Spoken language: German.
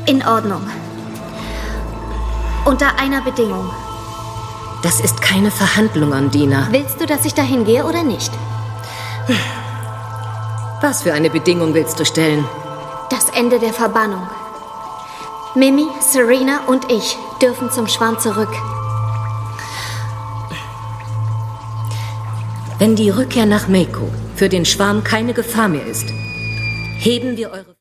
In Ordnung. Unter einer Bedingung. Das ist keine Verhandlung, Undina. Willst du, dass ich dahin gehe oder nicht? Was für eine Bedingung willst du stellen? Das Ende der Verbannung. Mimi, Serena und ich dürfen zum Schwarm zurück. Wenn die Rückkehr nach Mako für den Schwarm keine Gefahr mehr ist, heben wir eure...